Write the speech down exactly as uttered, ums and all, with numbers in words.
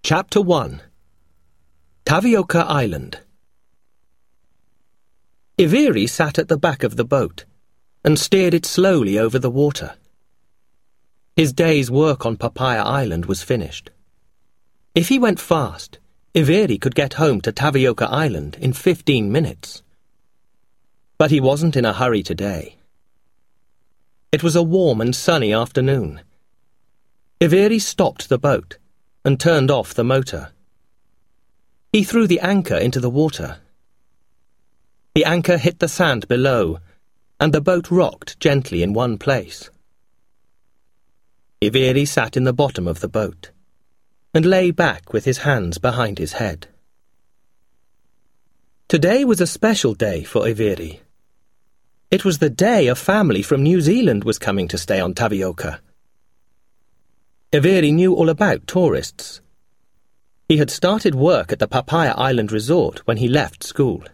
Chapter one. Tavioca Island. Iviri sat at the back of the boat and steered it slowly over the water. His day's work on Papaya Island was finished. If he went fast, Iviri could get home to Tavioca Island in fifteen minutes. But he wasn't in a hurry today. It was a warm and sunny afternoon. Iviri stopped the boat and turned off the motor. He threw the anchor into the water. The anchor hit the sand below, and the boat rocked gently in one place. Iviri sat in the bottom of the boat and lay back with his hands behind his head. Today was a special day for Iviri. It was the day a family from New Zealand was coming to stay on Tavioca. Iviri knew all about tourists. He had started work at the Papaya Island Resort when he left school.